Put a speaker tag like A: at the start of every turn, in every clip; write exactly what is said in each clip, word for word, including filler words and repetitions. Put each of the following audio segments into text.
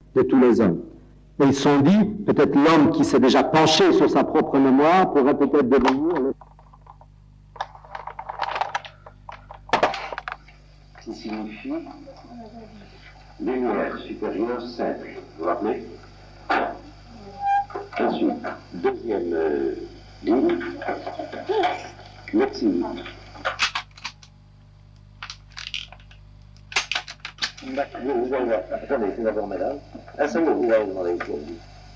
A: de tous les hommes. Et ils se sont dit, peut-être l'homme qui s'est déjà penché sur sa propre mémoire pourrait peut-être devenir le...
B: Qui signifie lumière supérieure simple. Vous vous rappelez? Ensuite, deuxième euh, ligne, médecine. Vous, vous allez voir. Attendez, c'est d'abord madame. Un seul mot, vous allez demander une chose.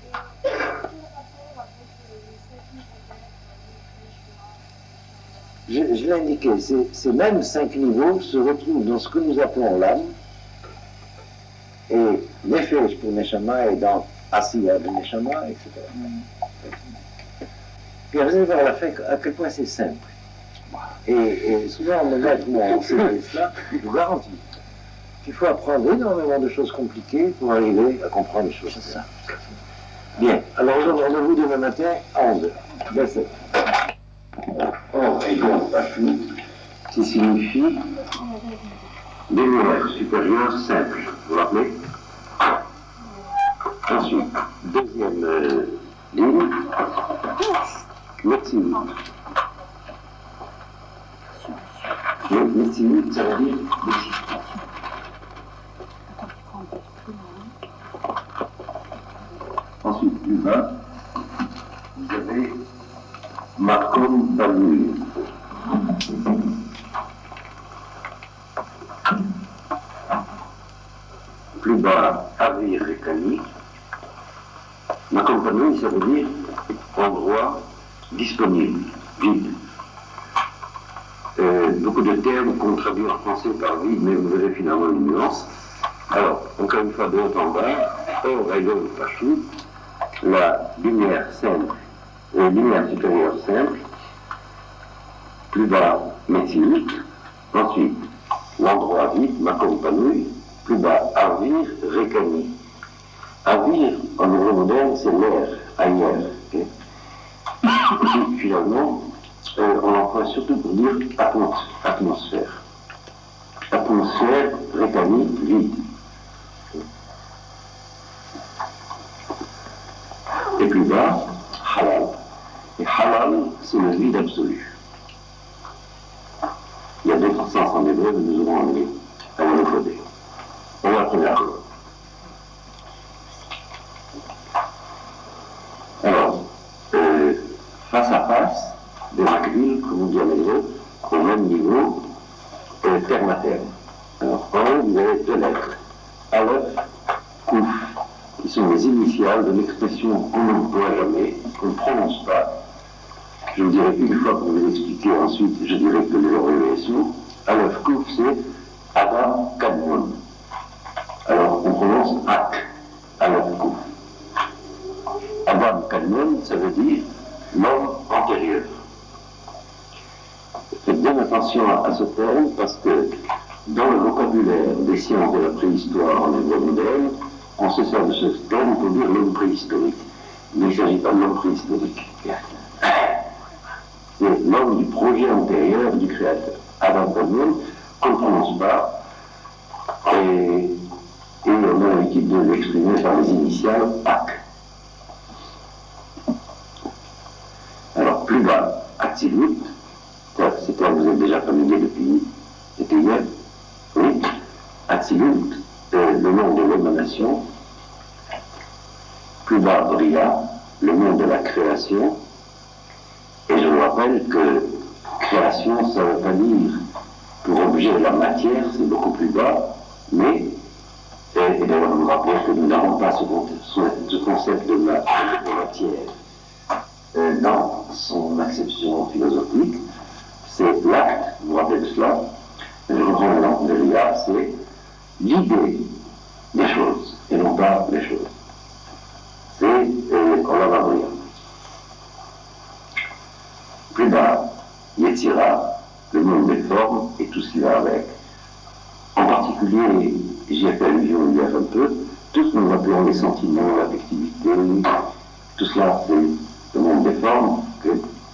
B: Je, je l'ai indiqué, ces, ces mêmes cinq niveaux se retrouvent dans ce que nous appelons l'âme. Et Nefesh pour Neshama est dans Asiya de Neshama, et cetera. Puis vous allez voir à la fin à quel point c'est simple. Et, et souvent, le maître m'a enseigné cela, je vous garantis qu'il faut apprendre énormément de choses compliquées pour arriver à comprendre les choses simples. Bien, alors rendez-vous demain matin à onze heures. Merci. Or égale Pachou, qui signifie lumière supérieure simple. Vous vous rappelez? Ensuite, deuxième euh, ligne, médecine. Médecine, ça veut dire médecine. Ensuite, plus bas, vous avez Makom Balmul. Plus bas, Avir Rekani. Makom Balmul, ça veut dire endroit disponible, vide. Euh, beaucoup de termes qu'on traduit en français par vide, mais vous verrez finalement une nuance. Alors, encore une fois, de haut en bas, Or Égale Pachou, la lumière simple, et lumière supérieure simple, plus bas, méthylite, ensuite, l'endroit vide, Makom Panouille, plus bas, Avir Rekani. Avir, en hébreu moderne, c'est l'air, ailleurs. Okay? Et finalement, euh, on l'emploie surtout pour dire atmos atmosphère. Atmosphère, Rekani, vide. Et plus bas, halal. Et halal, c'est le vide absolu. Il y a d'autres sens en hébreu, mais nous aurons amené à le coder. On va prendre la chose. Alors, euh, face à face, des macvilles, comme on dit en hébreu, au même niveau, euh, terme à terme. Alors, en haut, vous avez deux lettres, Aleph, Kouf, qui sont les initiales de l'expression qu'on n'emploie jamais, qu'on ne prononce pas. Je vous dirai une fois pour vous expliquer, ensuite je dirai que les abréviations. Aleph Kouf, c'est Adam Kadmon. Alors on prononce Ak, Aleph Kouf. Adam Kadmon, ça veut dire l'homme antérieur. Faites bien attention à ce terme parce que dans le vocabulaire des sciences de la préhistoire en hébreu moderne, on se sert de ce terme pour dire l'homme préhistorique. Mais il ne s'agit pas de l'homme préhistorique. C'est l'homme du projet antérieur du créateur. Adam Kadmon, qu'on ne prononce pas, et, et on a l'habitude de l'exprimer par les initiales A C. Alors, plus bas, Atzilut, c'est terme vous êtes déjà familier depuis, depuis hier. Oui, Atzilut, le nom de l'émanation. Plus bas, Bria, le nom de la création. Et je vous rappelle que création, ça ne veut pas dire pour objet de la matière, c'est beaucoup plus bas, mais, et, et d'ailleurs vous rappelez que nous n'avons pas ce, ce concept de, la, de matière euh, dans son acception philosophique, c'est l'acte, vous vous rappelez de cela, je reprends le nom de l'I A, c'est l'idée des choses, et non pas les choses. C'est euh, Olam Abria. Plus bas, Yetzira, le monde des formes et tout ce qui va avec. En particulier, j'y ai fait allusion il y a un peu, tout ce que nous appelons les sentiments, l'affectivité, tout cela, c'est le monde des formes. Que,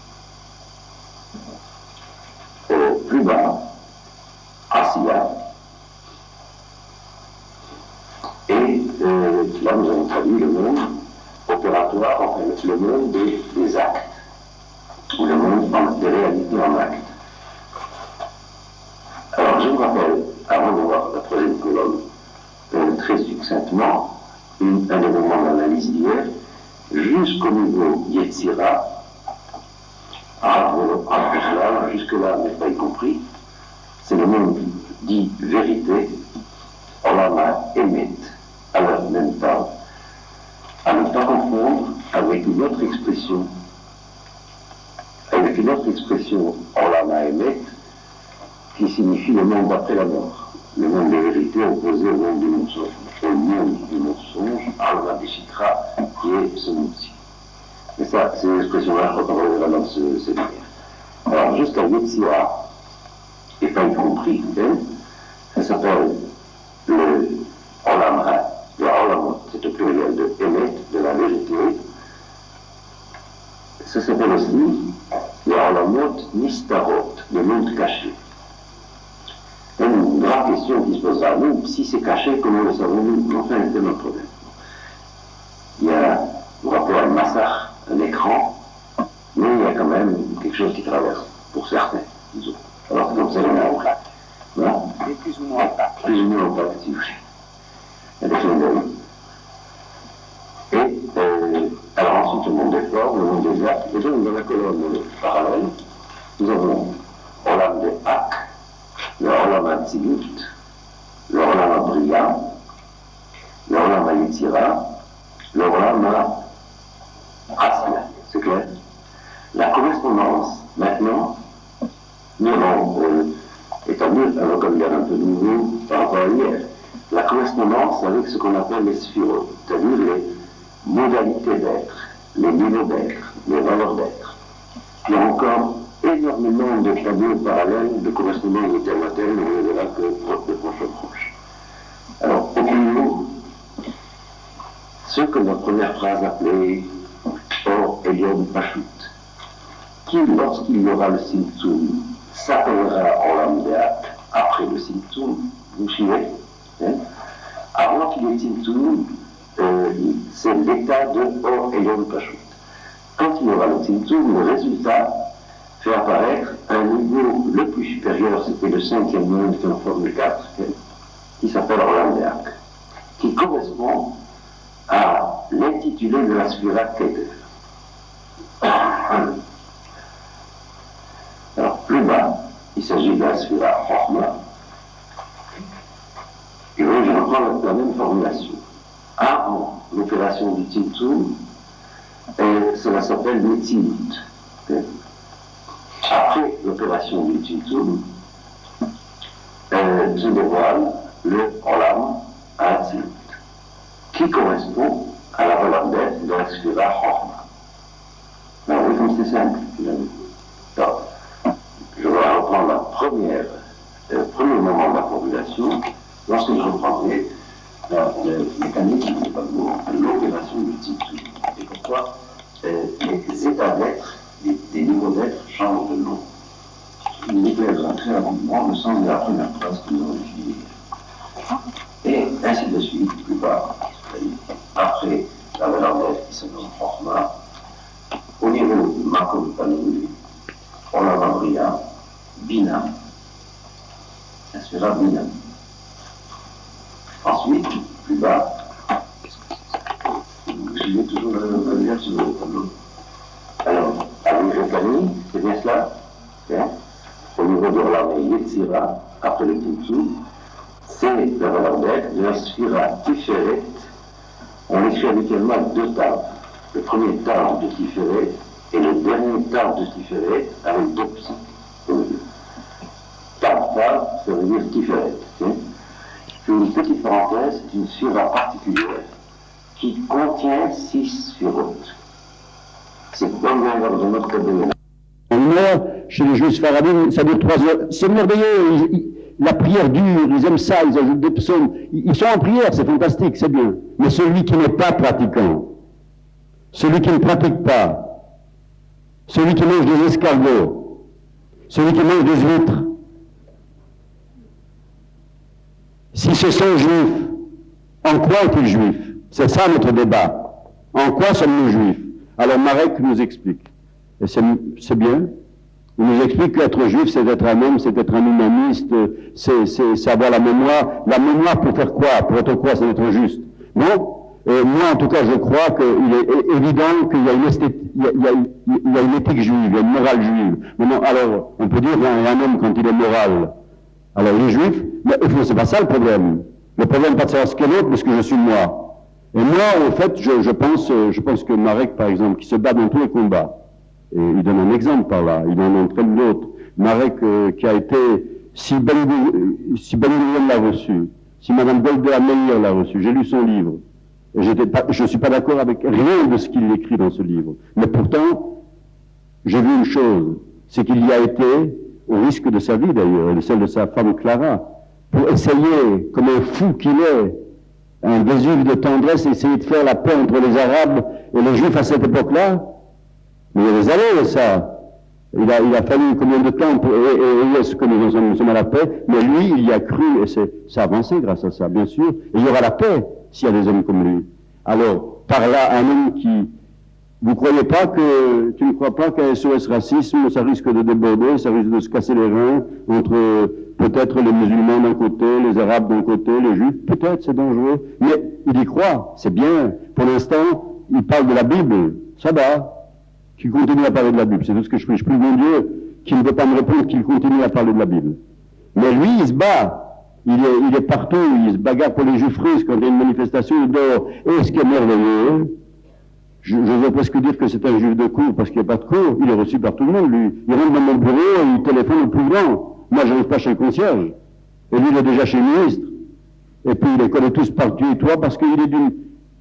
B: euh, plus bas, Asiya, et euh, la là nous avons traduit le monde opératoire, enfin le monde des, des actes, ou le monde des réalités en actes. Alors je vous rappelle, avant de voir la troisième colonne, euh, très succinctement, une, un élément d'analyse d'hier, jusqu'au niveau Yetzira, jusque-là n'est pas y compris, c'est le monde dit vérité, Olama Emet, à la même temps, à ne pas confondre avec une autre expression, avec une autre expression, Olama Emet, qui signifie le monde après la mort, le monde des vérités opposé au monde du mensonge, au monde du mensonge, Alma Bishitra, qui est ce monde-ci. Et ça, ces expressions-là, quand on reviendra dans ce séminaire. Alors, jusqu'à Yetzira, et pas y compris, hein, ça s'appelle le Olamra, le Olamot, c'est au pluriel de Emet, de la vérité. Ça s'appelle aussi le Olamot Nistarot, le monde caché. Une grande question qui se posera à nous, si c'est caché, comment le savons-nous? Enfin, c'est notre problème. Il y a, vous rappelez, un massacre, un écran, mais il y a quand même quelque chose qui traverse, pour certains, disons. Alors, comme ça, il y en a un. Voilà.
C: Et plus ou moins opaque.
B: Plus ou moins opaque, si vous voulez. Il y a des clins d'œil. Et, euh, alors ensuite, le monde des formes, le monde des actes. Et donc, dans la colonne parallèle, nous avons Olam de Hak, le Olam Atzilut, le Olam Bria, le Olam Yetzira, le Olam Asya. C'est clair? La correspondance, maintenant, nous avons euh, établi, alors comme il y a un peu de nouveau par rapport à hier, la correspondance avec ce qu'on appelle les sphirotes, c'est-à-dire les modalités d'être, les niveaux d'être, les valeurs d'être. Il y a encore énormément de tableaux parallèles de correspondance de tel à tel, on ne verra que de proche en proche. Alors, au niveau, ce que notre première phrase appelée Or Elion Pashut, qui, lorsqu'il y aura le Simtsum, s'appellera Olam Deak, après le Simtsum, vous suivez, hein? Avant qu'il y ait Simtsum, euh, c'est l'état de Or Elion Pashut. Quand il y aura le Simtsum, le résultat fait apparaître un niveau le plus supérieur, c'était le cinquième monde qui en forme quatre, qui s'appelle Olam Deak, qui correspond à l'intitulé de la Sphira Keter. Alors, plus bas, il s'agit de la Sphira Chorma. Et là, je reprends la, la même formulation. Avant l'opération du Tzimtzum, cela s'appelle Netzilut. Après l'opération du Tzimtzum, euh, se dévoile le Olam Atzilut, qui correspond à la valeur d'être de la Sphira Chorma. Alors, oui, comme c'est simple, finalement. Donc, je vais reprendre la première, le premier moment de la formulation, lorsque je reprendrai la, le mécanisme de l'opération du Tzimtzum. Et pourquoi euh, les états d'être, des, des niveaux d'être changent de nom. Il éclairera très rapidement le sens de la première phrase que nous avons étudiée. Et ainsi de suite, plus bas, après la valeur d'être qui se nomme Chorma, au niveau Makom Panouli, Olam Bria, Bina, ça sera Bina. Ensuite, plus bas, je vais toujours le lire sur le tableau. Alors, à l'Irépani, c'est bien cela, hein? Au niveau de Olam Yetzira, après le Tzimtzum, c'est la valeur d'être de la Sphira Tiferet. On écrit habituellement avec deux tables. Le premier table de Tiferet et le dernier table de Tiferet avec deux psi. Table, table, ça veut dire Tiferet. Okay? C'est une petite parenthèse, c'est une sphira particulière qui contient six sphirotes. C'est comme dans notre cabinet.
A: Une heure, chez les juifs pharaoniques, ça dure trois heures. C'est merveilleux. Ils, ils, la prière dure, ils aiment ça, ils ajoutent des psaumes. Ils, ils sont en prière, c'est fantastique, c'est bien. Mais celui qui n'est pas pratiquant, celui qui ne pratique pas, celui qui mange des escargots, celui qui mange des huîtres, si ce sont juifs, en quoi est-il juif? C'est ça notre débat. En quoi sommes-nous juifs? Alors Marek nous explique. Et c'est bien. Il nous explique qu'être juif, c'est être un homme, c'est être un humaniste, c'est avoir la mémoire. La mémoire pour faire quoi? Pour être quoi? C'est être juste. Non? Et moi, en tout cas, je crois qu'il est évident qu'il y a une esthétique, il y a, il y a, il y a une éthique juive, il y a une morale juive. Maintenant, alors, on peut dire qu'il y a un homme quand il est moral. Alors, il est juif, mais au fond, c'est pas ça le problème. Le problème, pas de savoir ce qu'est l'autre, mais ce que je suis moi. Et moi, en fait, je, je pense, je pense que Marek, par exemple, qui se bat dans tous les combats, et il donne un exemple par là, il en entraîne d'autres. Marek, euh, qui a été, si Ben si Ben Gurion l'a reçu, si Madame Golda Meir l'a reçu, j'ai lu son livre, et j'étais pas, je ne suis pas d'accord avec rien de ce qu'il écrit dans ce livre. Mais pourtant, j'ai vu une chose, c'est qu'il y a été, au risque de sa vie d'ailleurs, et de celle de sa femme Clara, pour essayer, comme un fou qu'il est, un Vésuve de tendresse, essayer de faire la paix entre les Arabes et les Juifs à cette époque-là. Mais il y a des années, ça. Il a, il a fallu combien de temps pour, et, et, et est-ce que nous en sommes à la paix? Mais lui, il y a cru, et c'est, ça a avancé grâce à ça, bien sûr. Et il y aura la paix s'il y a des hommes comme lui. Alors, par là, un homme qui, vous croyez pas que, tu ne crois pas qu'un S O S racisme, ça risque de déborder, ça risque de se casser les reins entre peut-être les musulmans d'un côté, les arabes d'un côté, les juifs, peut-être c'est dangereux. Mais il y croit, c'est bien. Pour l'instant, il parle de la Bible, ça va. Qu'il continue à parler de la Bible, c'est tout ce que je prie. Je prie mon Dieu qui ne veut pas me répondre, qu'il continue à parler de la Bible. Mais lui, il se bat. Il est, il est partout, il se bagarre pour les juifs russes quand il y a une manifestation, il dort. Et ce qui est merveilleux, je, je veux presque dire que c'est un juif de cour, parce qu'il n'y a pas de cour, il est reçu par tout le monde, lui. Il rentre dans mon bureau et il téléphone au plus grand. Moi, je n'arrive pas chez le concierge. Et lui, il est déjà chez le ministre. Et puis, il les connaît tous par Dieu et toi, parce qu'il est d'une...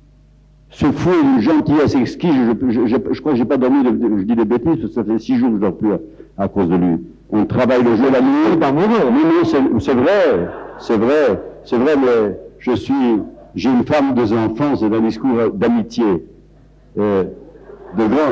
A: Ce fou est d'une gentillesse exquise. Je, je, je, je crois que j'ai pas dormi, de, de, je dis des bêtises, parce que ça fait six jours que je dors plus à, à cause de lui. On travaille le jour, la nuit. Non, non, c'est vrai, c'est vrai, c'est vrai, mais je suis, j'ai une femme, deux enfants, c'est un discours d'amitié, euh, de grand.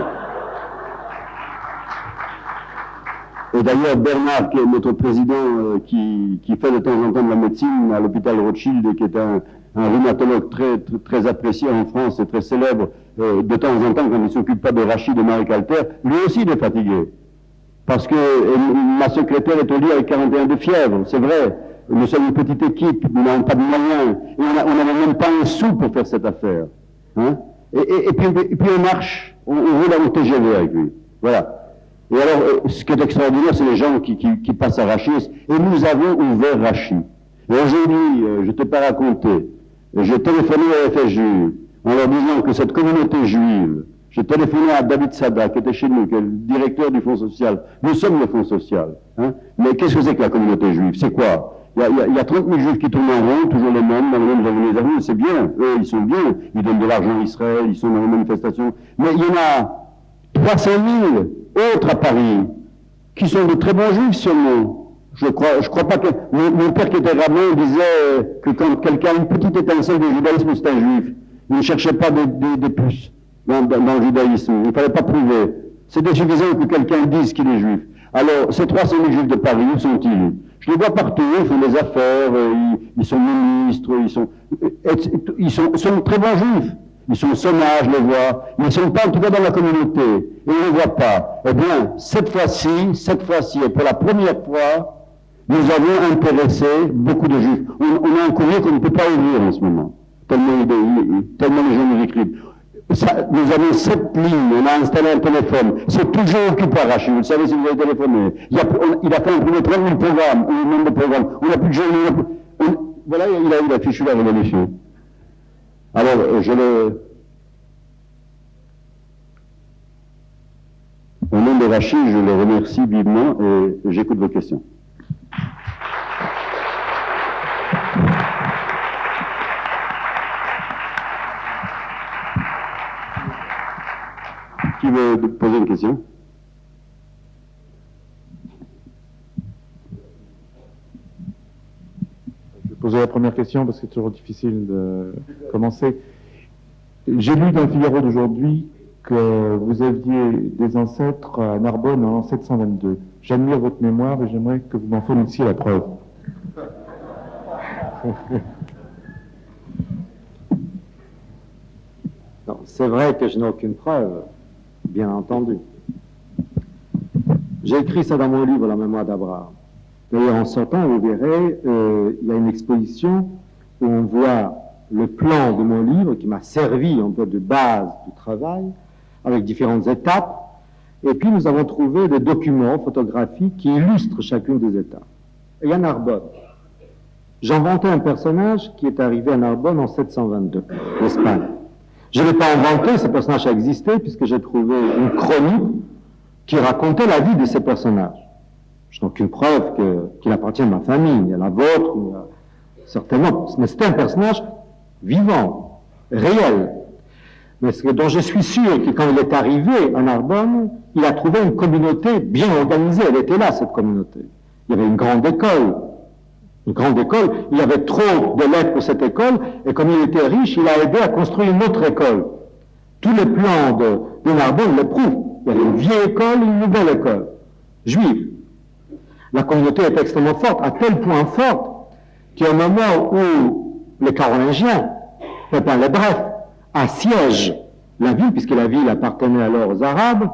A: Et d'ailleurs, Bernard, qui est notre président, euh, qui, qui fait de temps en temps de la médecine à l'hôpital Rothschild, qui est un, un rhumatologue très, très, très apprécié en France et très célèbre, euh, de temps en temps, quand il ne s'occupe pas de Rachid et Marie-Calter, lui aussi il est fatigué. Parce que euh, ma secrétaire est au lit avec quarante et un de fièvre, c'est vrai. Nous sommes une petite équipe, nous n'avons pas de moyens, et on n'avait même pas un sou pour faire cette affaire. Hein, et, et, et, puis, et puis on marche, on, on roule en T G V avec lui. Voilà. Et alors, euh, ce qui est extraordinaire, c'est les gens qui, qui, qui passent à Rachid. Et nous avons ouvert Rachid. Et aujourd'hui, euh, je ne t'ai pas raconté, j'ai téléphoné à F S J U en leur disant que cette communauté juive, j'ai téléphoné à David Sada, qui était chez nous, qui est le directeur du Fonds social. Nous sommes le Fonds social. Hein. Mais qu'est-ce que c'est que la communauté juive? C'est quoi? Il y, a, il, y a, il y a trente mille juifs qui tournent en rond, toujours les mêmes, dans les mêmes organisations, c'est bien. Eux, ils sont bien. Ils donnent de l'argent à Israël, ils sont dans les manifestations. Mais il y en a trois cent mille autres à Paris, qui sont de très bons juifs seulement. Je crois, je crois pas que... Mon, mon père qui était rabbin disait que quand quelqu'un a une petite étincelle de judaïsme, c'est un juif. Il ne cherchait pas des, des, des puces dans, dans, dans le judaïsme. Il ne fallait pas prouver. C'était suffisant que quelqu'un dise qu'il est juif. Alors, ces trois cent mille juifs de Paris, où sont-ils? Je les vois partout, ils font des affaires, ils, ils sont ministres, ils sont... Ils sont, sont très bons juifs. Ils sont sauvages, je les vois, mais ils ne sont pas en tout cas dans la communauté, et on ne les voit pas. Eh bien, cette fois-ci, cette fois-ci, et pour la première fois, nous avons intéressé beaucoup de juifs. On, on a un courrier qu'on ne peut pas ouvrir en ce moment, tellement, tellement les gens nous écrivent. Ça, nous avons sept lignes, on a installé un téléphone, c'est toujours occupé à Rachid, vous le savez si vous avez téléphoné. Il a, on, il a fait imprimer trente mille programmes, ou le nombre de programmes, on n'a plus de gens, voilà, il a, il a fichu la révolution. Alors, je le... Au nom de Rachid, je le remercie vivement et j'écoute vos questions. Qui veut poser une question?
C: Je vais poser la première question parce que c'est toujours difficile de commencer. J'ai lu dans le Figaro d'aujourd'hui que vous aviez des ancêtres à Narbonne en sept cent vingt-deux. J'admire votre mémoire et j'aimerais que vous m'en fournissiez la preuve.
D: Non, c'est vrai que je n'ai aucune preuve, bien entendu. J'ai écrit ça dans mon livre, La mémoire d'Abraham. D'ailleurs, en sortant, vous verrez, euh, il y a une exposition où on voit le plan de mon livre qui m'a servi un peu de base du travail, avec différentes étapes. Et puis, nous avons trouvé des documents photographiques qui illustrent chacune des étapes. Et il y a Narbonne. J'inventais un personnage qui est arrivé à Narbonne en sept cent vingt-deux, l'Espagne. Je ne l'ai pas inventé, ce personnage a existé, puisque j'ai trouvé une chronique qui racontait la vie de ces personnages. Je n'ai aucune preuve que, qu'il appartient à ma famille, ni à la vôtre, ni à... certainement. Mais c'était un personnage vivant, réel. Mais ce dont je suis sûr que quand il est arrivé à Narbonne, il a trouvé une communauté bien organisée. Elle était là, cette communauté. Il y avait une grande école. Une grande école. Il y avait trop d'élèves pour cette école, et comme il était riche, il a aidé à construire une autre école. Tous les plans de, de Narbonne le prouvent. Il y avait une vieille école et une nouvelle école, juive. La communauté est extrêmement forte, à tel point forte qu'au moment où les Carolingiens, Pépin le Bref, assiègent la ville, puisque la ville appartenait alors aux Arabes,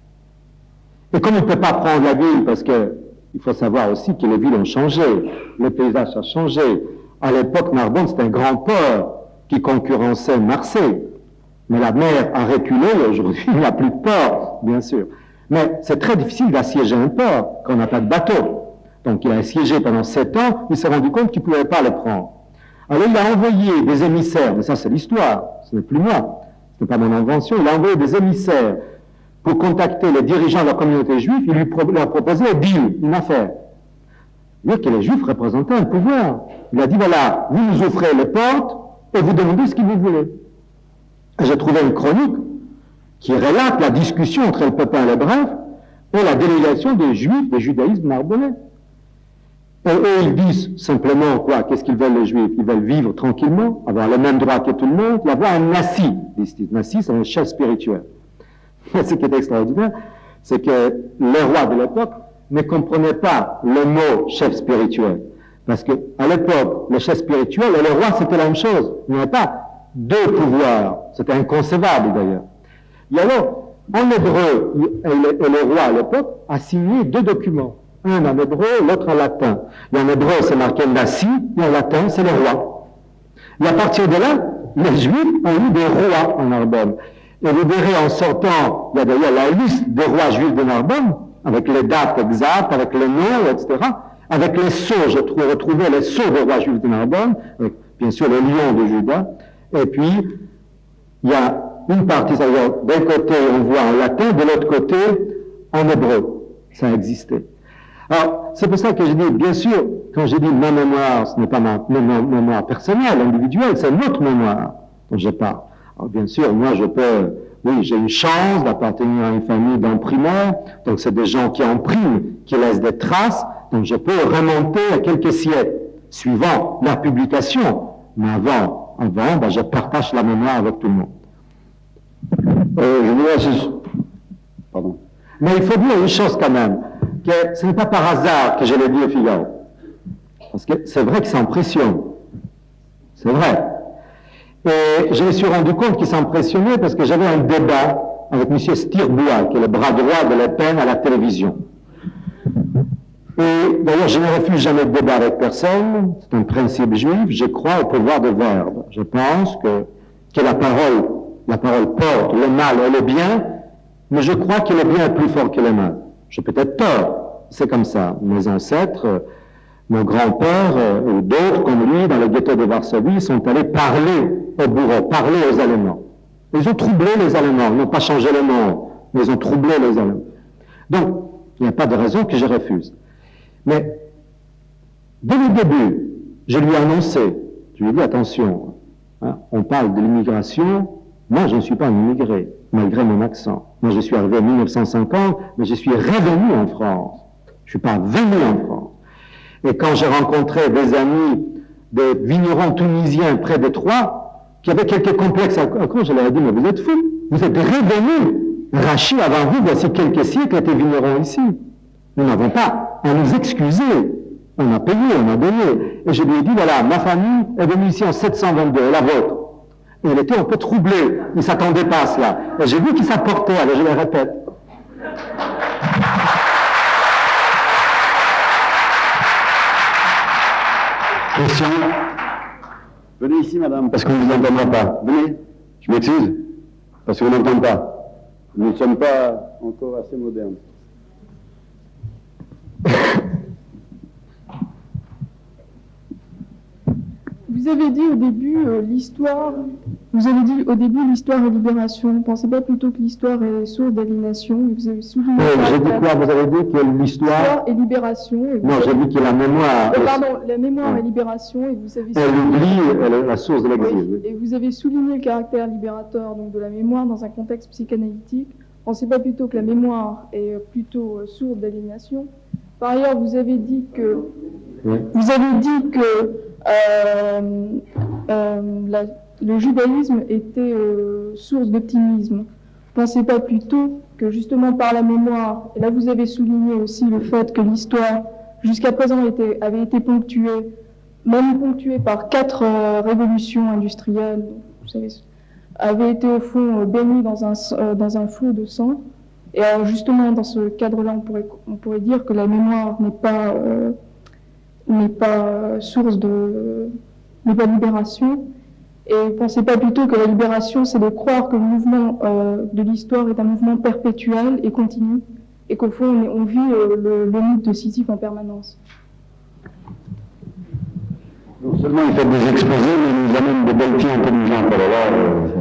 D: et comme il ne peut pas prendre la ville, parce que il faut savoir aussi que les villes ont changé, le paysage a changé. À l'époque, Narbonne, c'était un grand port qui concurrençait Marseille. Mais la mer a reculé, et aujourd'hui, il n'y a plus de port, bien sûr. Mais c'est très difficile d'assiéger un port quand on n'a pas de bateau. Donc il a assiégé pendant sept ans, il s'est rendu compte qu'il ne pouvait pas le prendre. Alors il a envoyé des émissaires, mais ça c'est l'histoire, ce n'est plus moi, ce n'est pas mon invention, il a envoyé des émissaires pour contacter les dirigeants de la communauté juive, il lui pro- leur proposait un deal, une affaire. C'est-à-dire que les juifs représentaient un pouvoir. Il a dit, voilà, vous nous offrez les portes et vous demandez ce que vous voulez. Et j'ai trouvé une chronique qui relate la discussion entre le Pépin le Bref et la délégation des juifs, des judaïsmes narbonnais. Et eux, ils disent simplement quoi? Qu'est-ce qu'ils veulent les juifs? Ils veulent vivre tranquillement, avoir les mêmes droits que tout le monde, et avoir un nassi, disent-ils. Nassi, c'est un chef spirituel. Ce qui est extraordinaire, c'est que les rois de l'époque ne comprenaient pas le mot chef spirituel. Parce que, à l'époque, le chef spirituel et le roi, c'était la même chose. Il n'y avait pas deux pouvoirs. C'était inconcevable, d'ailleurs. Et alors, en hébreu, et le, et le roi, à l'époque, a signé deux documents. Un en hébreu, l'autre en latin. Et en hébreu, c'est marqué Nassi, et en latin, c'est le roi. Et à partir de là, les Juifs ont eu des rois en Narbonne. Et vous verrez en sortant, il y a d'ailleurs la liste des rois juifs de Narbonne, avec les dates exactes, avec les noms, et cetera. Avec les sceaux, je trouve retrouvé les sceaux des rois juifs de Narbonne, avec bien sûr le lion de Juda. Et puis, il y a une partie, c'est-à-dire d'un côté on voit en latin, de l'autre côté en hébreu. Ça a existé. Alors, c'est pour ça que je dis, bien sûr, quand je dis ma mémoire, ce n'est pas ma, ma, ma mémoire personnelle, individuelle, c'est notre mémoire dont je parle. Alors, bien sûr, moi, je peux, oui, j'ai une chance d'appartenir à une famille d'imprimeurs, donc c'est des gens qui impriment, qui laissent des traces, donc je peux remonter à quelques siècles, suivant la publication. Mais avant, avant, ben, je partage la mémoire avec tout le monde.
A: Euh, je voudrais juste... Pardon.
D: Mais il faut dire une chose quand même, que ce n'est pas par hasard que je l'ai dit au Figaro. Parce que c'est vrai que ça impressionne. C'est vrai. Et je me suis rendu compte qu'il s'impressionnait parce que j'avais un débat avec M. Stirbois, qui est le bras droit de Le Pen à la télévision. Et d'ailleurs, je ne refuse jamais de débat avec personne. C'est un principe juif. Je crois au pouvoir de verbe. Je pense que, que la parole, la parole porte le mal et le bien, mais je crois que le bien est plus fort que le mal. J'ai peut-être tort. C'est comme ça. Mes ancêtres, mon grand-père euh, ou d'autres comme lui, dans le ghetto de Varsovie, sont allés parler aux bourreaux, parler aux Allemands. Ils ont troublé les Allemands. Ils n'ont pas changé le monde, mais ils ont troublé les Allemands. Donc, il n'y a pas de raison que je refuse. Mais, dès le début, je lui ai annoncé, je lui ai dit, attention, hein, on parle de l'immigration, moi je ne suis pas un immigré, malgré mon accent. Moi je suis arrivé en mille neuf cent cinquante, mais je suis revenu en France. Je ne suis pas venu en France. Et quand j'ai rencontré des amis, des vignerons tunisiens près de Troyes, qui avaient quelques complexes à quoi, je leur ai dit, mais vous êtes fous, vous êtes revenus. Rachid, avant vous, voici quelques siècles, était vigneron ici. Nous n'avons pas à nous excuser. On a payé, on a donné. Et je lui ai dit, voilà, ma famille est venue ici en sept cent vingt-deux, la vôtre. Et il était un peu troublé, il ne s'attendait pas à cela. Et j'ai vu qu'il s'apportait, alors je le répète.
A: Question? Venez ici, madame, parce qu'on ne vous entendra pas. Venez. Je m'excuse, parce qu'on n'entend pas. Nous ne sommes pas encore assez modernes.
E: Vous avez dit au début euh, l'histoire, vous avez dit au début l'histoire et libération. Ne pensez pas plutôt que l'histoire est source d'aliénation? Vous avez souligné.
D: Oui, j'ai dit quoi? Vous avez dit que l'histoire.
E: L'histoire et libération. Et
D: non, j'ai dit que la mémoire.
E: Euh, pardon, la mémoire oui. et libération. Et vous avez.
D: Elle oublie la source de l'exil.
E: Oui. Et vous avez souligné le caractère libérateur donc de la mémoire dans un contexte psychanalytique. Ne pensez pas plutôt que la mémoire est plutôt source d'aliénation? Par ailleurs, vous avez dit que. Oui. Vous avez dit que. Euh, euh, la, le judaïsme était euh, source d'optimisme. Ne pensez pas plutôt que justement par la mémoire, et là vous avez souligné aussi le fait que l'histoire jusqu'à présent était, avait été ponctuée, même ponctuée par quatre euh, révolutions industrielles, vous savez, avait été au fond euh, baignée dans un, euh, dans un flot de sang. Et alors justement dans ce cadre-là, on pourrait, on pourrait dire que la mémoire n'est pas... Euh, n'est pas source de, n'est pas libération. Et ne pensez pas plutôt que la libération, c'est de croire que le mouvement euh, de l'histoire est un mouvement perpétuel et continu, et qu'au fond, on, on vit euh, le, le mythe de Sisyphe en permanence.
A: Non seulement il fait des exposés, mais il nous amène des belles filles intelligentes. Alors là,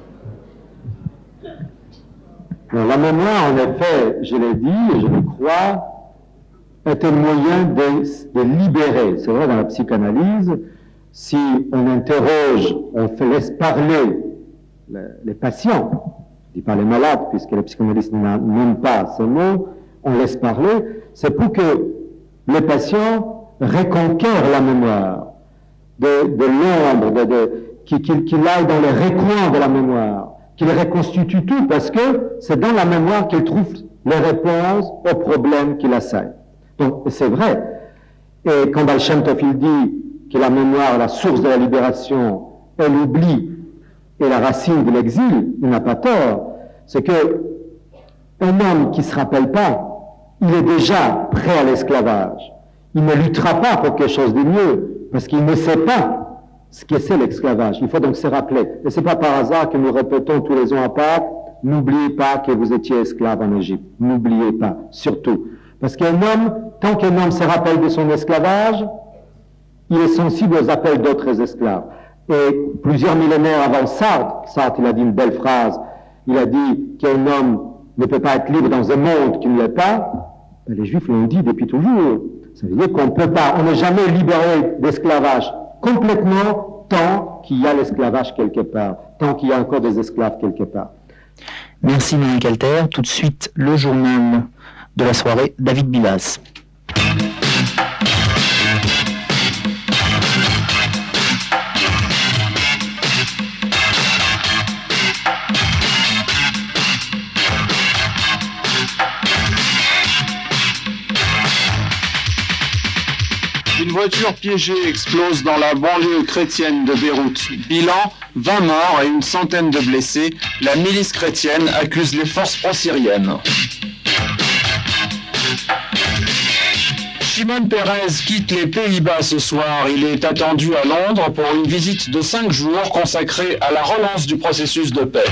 D: euh... la mémoire, en effet, je l'ai dit et je le crois, est un moyen de, de libérer. C'est vrai, dans la psychanalyse, si on interroge, on fait, laisse parler les, les patients, je ne dis pas les malades, puisque les psychanalystes n'aiment pas ce mot, on laisse parler, c'est pour que les patients reconquièrent la mémoire de, de l'ombre, de, de, qu'il qu'il, qu'il aille dans les recoins de la mémoire, qu'il reconstitue tout, parce que c'est dans la mémoire qu'il trouve les réponses aux problèmes qui l'assaillent. Donc, c'est vrai. Et quand Baal Shem Tov il dit que la mémoire, la source de la libération, est l'oubli et la racine de l'exil, il n'a pas tort. C'est que un homme qui ne se rappelle pas, il est déjà prêt à l'esclavage. Il ne luttera pas pour quelque chose de mieux, parce qu'il ne sait pas ce que c'est l'esclavage. Il faut donc se rappeler. Et c'est pas par hasard que nous répétons tous les ans à Pâques, n'oubliez pas que vous étiez esclave en Égypte. N'oubliez pas, surtout. Parce qu'un homme, tant qu'un homme se rappelle de son esclavage, il est sensible aux appels d'autres esclaves. Et plusieurs millénaires avant Sartre, Sartre il a dit une belle phrase, il a dit qu'un homme ne peut pas être libre dans un monde qui ne l'est pas. Ben, les Juifs l'ont dit depuis toujours. Ça veut dire qu'on ne peut pas, on n'est jamais libéré d'esclavage complètement tant qu'il y a l'esclavage quelque part, tant qu'il y a encore des esclaves quelque part.
F: Merci Dominique Alter. Tout de suite, le journal de la soirée, David Bilas.
G: Une voiture piégée explose dans la banlieue chrétienne de Beyrouth. Bilan, vingt morts et une centaine de blessés. La milice chrétienne accuse les forces pro-syriennes. Shimon Peres quitte les Pays-Bas ce soir. Il est attendu à Londres pour une visite de cinq jours consacrée à la relance du processus de paix.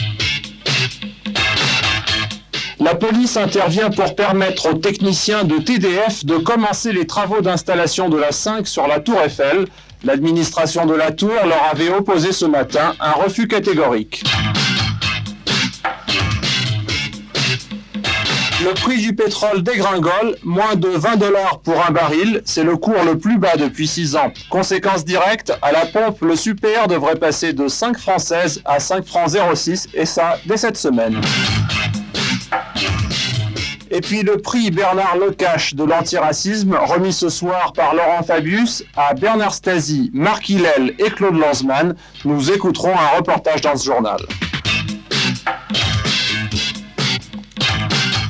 G: La police intervient pour permettre aux techniciens de T D F de commencer les travaux d'installation de la cinq sur la Tour Eiffel. L'administration de la Tour leur avait opposé ce matin un refus catégorique. Le prix du pétrole dégringole, moins de vingt dollars pour un baril, c'est le cours le plus bas depuis six ans. Conséquence directe, à la pompe, le super devrait passer de cinq francs seize à cinq francs zéro six, et ça dès cette semaine. Et puis le prix Bernard Lecache de l'antiracisme, remis ce soir par Laurent Fabius à Bernard Stasi, Marc Hillel et Claude Lanzmann. Nous écouterons un reportage dans ce journal.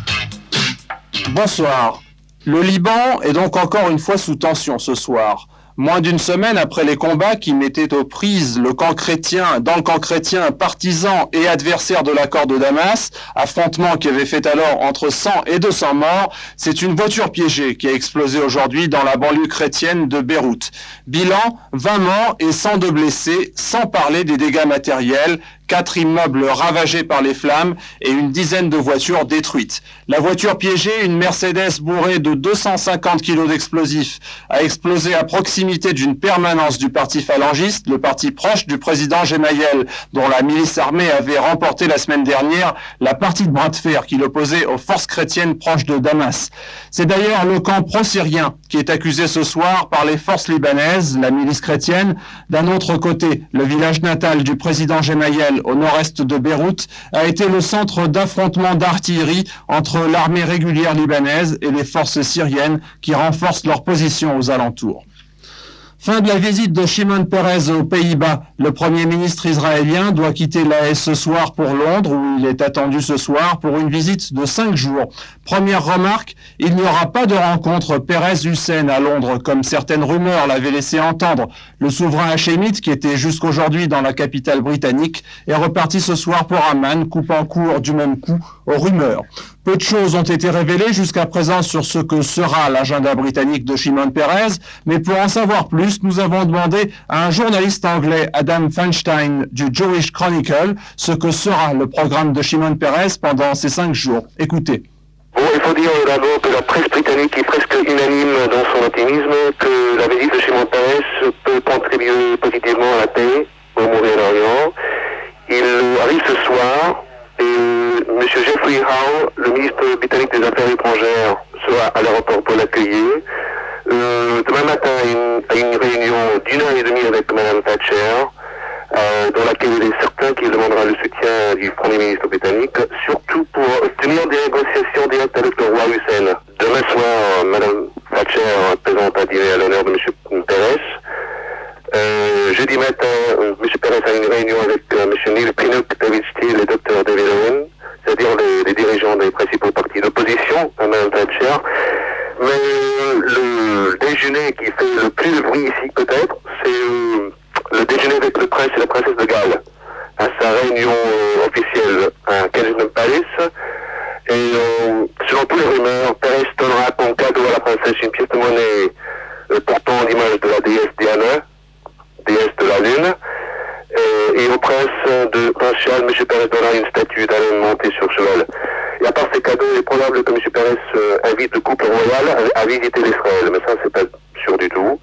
G: Bonsoir. Le Liban est donc encore une fois sous tension ce soir. Moins d'une semaine après les combats qui mettaient aux prises le camp chrétien, dans le camp chrétien, partisans et adversaires de l'accord de Damas, affrontement qui avait fait alors entre cent et deux cents morts, c'est une voiture piégée qui a explosé aujourd'hui dans la banlieue chrétienne de Beyrouth. Bilan, vingt morts et cent deux blessés, sans parler des dégâts matériels, quatre immeubles ravagés par les flammes et une dizaine de voitures détruites. La voiture piégée, une Mercedes bourrée de deux cent cinquante kilos d'explosifs, a explosé à proximité d'une permanence du parti phalangiste, le parti proche du président Gemayel, dont la milice armée avait remporté la semaine dernière la partie de bras de fer qui l'opposait aux forces chrétiennes proches de Damas. C'est d'ailleurs le camp pro-syrien qui est accusé ce soir par les forces libanaises, la milice chrétienne. D'un autre côté, le village natal du président Gemayel au nord-est de Beyrouth, a été le centre d'affrontements d'artillerie entre l'armée régulière libanaise et les forces syriennes qui renforcent leur position aux alentours. Fin de la visite de Shimon Peres aux Pays-Bas. Le Premier ministre israélien doit quitter l'A E ce soir pour Londres, où il est attendu ce soir pour une visite de cinq jours. Première remarque, il n'y aura pas de rencontre Peres-Hussein à Londres, comme certaines rumeurs l'avaient laissé entendre. Le souverain hachémite, qui était jusqu'aujourd'hui dans la capitale britannique, est reparti ce soir pour Amman, coupant court du même coup aux rumeurs. Peu de choses ont été révélées jusqu'à présent sur ce que sera l'agenda britannique de Shimon Peres, mais pour en savoir plus, nous avons demandé à un journaliste anglais, Adam Feinstein, du Jewish Chronicle, ce que sera le programme de Shimon Peres pendant ces cinq jours. Écoutez.
H: Bon, il faut dire d'abord que la presse britannique est presque unanime dans son optimisme, que la visite de Shimon Peres peut contribuer positivement à la paix au Moyen-Orient. Il arrive ce soir. Et M. Jeffrey Howe, le ministre britannique des Affaires étrangères, sera à l'aéroport pour l'accueillir. Euh, demain matin, une, à une réunion d'une heure et demie avec Mme Thatcher, euh, dans laquelle il est certain qu'il demandera le soutien du Premier ministre britannique, surtout pour obtenir des négociations directes avec le roi Hussein. Demain soir, Mme Thatcher présente un dîner à l'honneur de M. Peres. Euh, jeudi matin, euh, M. Peres a une réunion avec euh, M. Neil Pinnock, David Steele et Dr David Owen, c'est-à-dire les, les dirigeants des principaux partis d'opposition à Mme Thatcher. Mais euh, le déjeuner qui fait le plus de bruit ici peut-être, c'est euh, le déjeuner avec le prince et la princesse de Galles, à sa réunion euh, officielle à Kensington Palace. Et euh, selon toutes les rumeurs, Peres donnera comme cadeau à la princesse une pièce de monnaie euh, portant l'image de la déesse Diana, déesse de la Lune, et, et au prince de Prince Charles, M. Peres donnera une statue d'un monté sur cheval. Et à part ces cadeaux, il est probable que M. Peres euh, invite le couple royal à, à visiter l'Israël, mais ça c'est pas sûr du tout.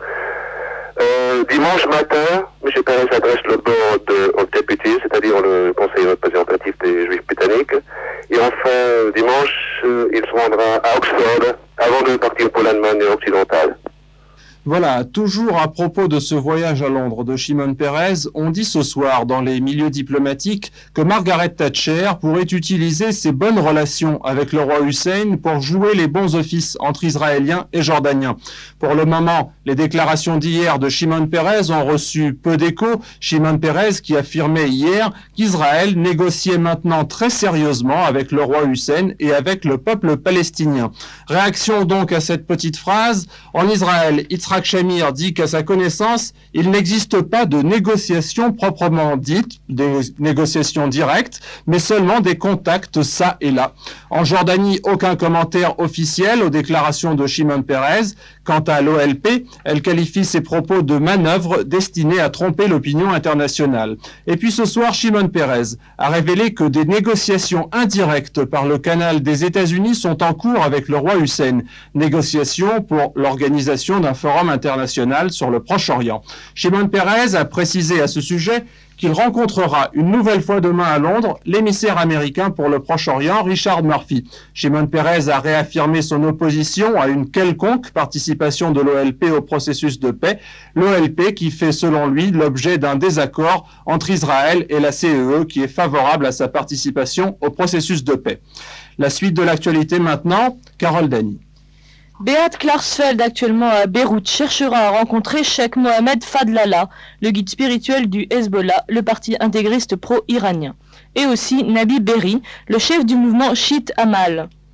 H: Euh, dimanche matin, M. Peres adresse le board of Deputies, c'est-à-dire le conseil représentatif des Juifs britanniques, et enfin dimanche, euh, il se rendra à Oxford avant de partir pour l'Allemagne occidentale.
G: Voilà, toujours à propos de ce voyage à Londres de Shimon Peres, on dit ce soir dans les milieux diplomatiques que Margaret Thatcher pourrait utiliser ses bonnes relations avec le roi Hussein pour jouer les bons offices entre Israéliens et Jordaniens. Pour le moment, les déclarations d'hier de Shimon Peres ont reçu peu d'écho. Shimon Peres qui affirmait hier qu'Israël négociait maintenant très sérieusement avec le roi Hussein et avec le peuple palestinien. Réaction donc à cette petite phrase. En Israël, Yitzhak Shamir dit qu'à sa connaissance, il n'existe pas de négociations proprement dites, des négociations directes, mais seulement des contacts ça et là. En Jordanie, aucun commentaire officiel aux déclarations de Shimon Peres. Quant à l'O L P, elle qualifie ses propos de manœuvres destinées à tromper l'opinion internationale. Et puis ce soir, Shimon Peres a révélé que des négociations indirectes par le canal des États-Unis sont en cours avec le roi Hussein. Négociations pour l'organisation d'un forum international sur le Proche-Orient. Shimon Peres a précisé à ce sujet qu'il rencontrera une nouvelle fois demain à Londres l'émissaire américain pour le Proche-Orient, Richard Murphy. Shimon Peres a réaffirmé son opposition à une quelconque participation de l'O L P au processus de paix, l'O L P qui fait selon lui l'objet d'un désaccord entre Israël et la C E E qui est favorable à sa participation au processus de paix. La suite de l'actualité maintenant, Carole Dany.
I: Beat Klarsfeld, actuellement à Beyrouth, cherchera à rencontrer Cheikh Mohamed Fadlallah, le guide spirituel du Hezbollah, le parti intégriste pro-iranien, et aussi Nabi Berri, le chef du mouvement chiite Amal.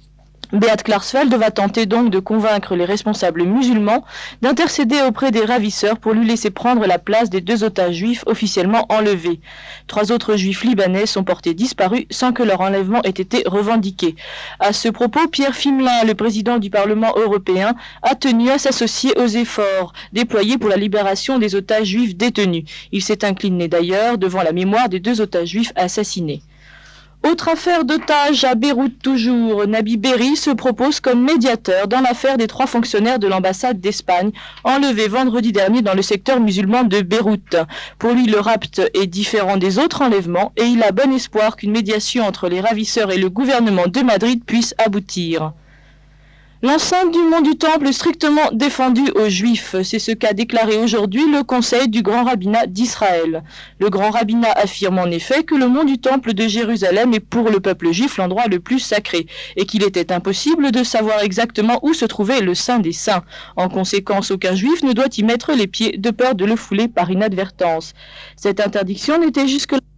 I: Beat Klarsfeld va tenter donc de convaincre les responsables musulmans d'intercéder auprès des ravisseurs pour lui laisser prendre la place des deux otages juifs officiellement enlevés. Trois autres juifs libanais sont portés disparus sans que leur enlèvement ait été revendiqué. À ce propos, Pierre Fimelin, le président du Parlement européen, a tenu à s'associer aux efforts déployés pour la libération des otages juifs détenus. Il s'est incliné d'ailleurs devant la mémoire des deux otages juifs assassinés. Autre affaire d'otages à Beyrouth toujours, Nabi Berri se propose comme médiateur dans l'affaire des trois fonctionnaires de l'ambassade d'Espagne enlevés vendredi dernier dans le secteur musulman de Beyrouth. Pour lui, le rapt est différent des autres enlèvements et il a bon espoir qu'une médiation entre les ravisseurs et le gouvernement de Madrid puisse aboutir. L'enceinte du mont du Temple est strictement défendue aux Juifs. C'est ce qu'a déclaré aujourd'hui le Conseil du Grand Rabbinat d'Israël. Le Grand Rabbinat affirme en effet que le mont du Temple de Jérusalem est pour le peuple juif l'endroit le plus sacré et qu'il était impossible de savoir exactement où se trouvait le Saint des Saints. En conséquence, aucun Juif ne doit y mettre les pieds de peur de le fouler par inadvertance. Cette interdiction n'était jusque-là